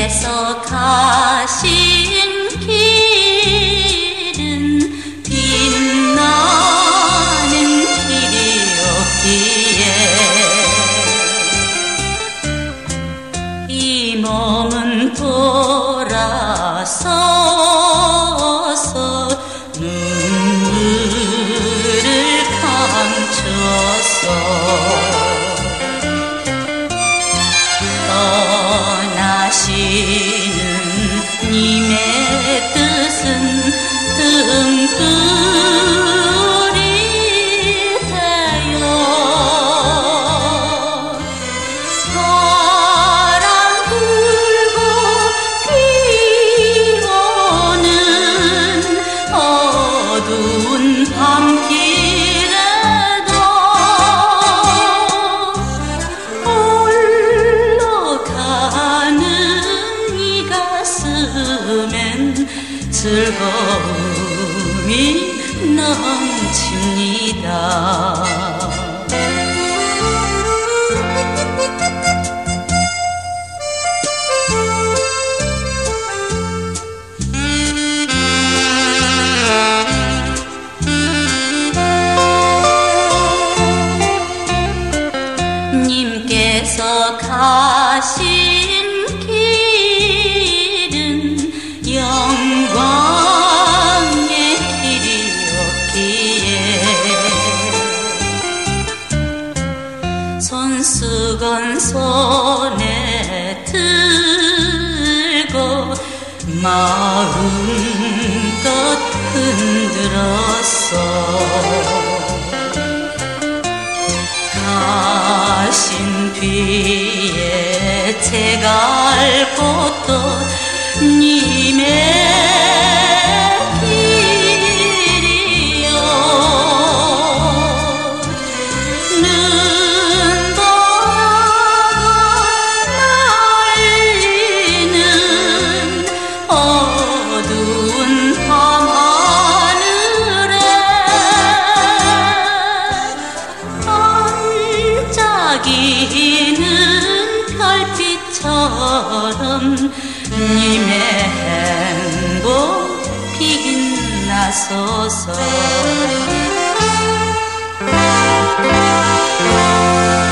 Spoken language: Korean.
님께서 가신 길은 빛나는 길이었기에 이 몸은 돌아서서 눈물을 감추었어. 떠나시는 님의 뜻은 등불이 되어 바람 불고 비 오는 어두운 밤길에도 올라가는 이 가슴엔 즐거움이 넘칩니다. 님께서 가신 길은 영광의 길이었기에 손수건 손에 들고 마음껏 흔들었어. 가신 뒤에 제가 알 곳도 님의 길이요. 눈 돌아가 날리는 어두운 밤하늘에 반짝이는 별빛처럼 님의 행복 빛나소서.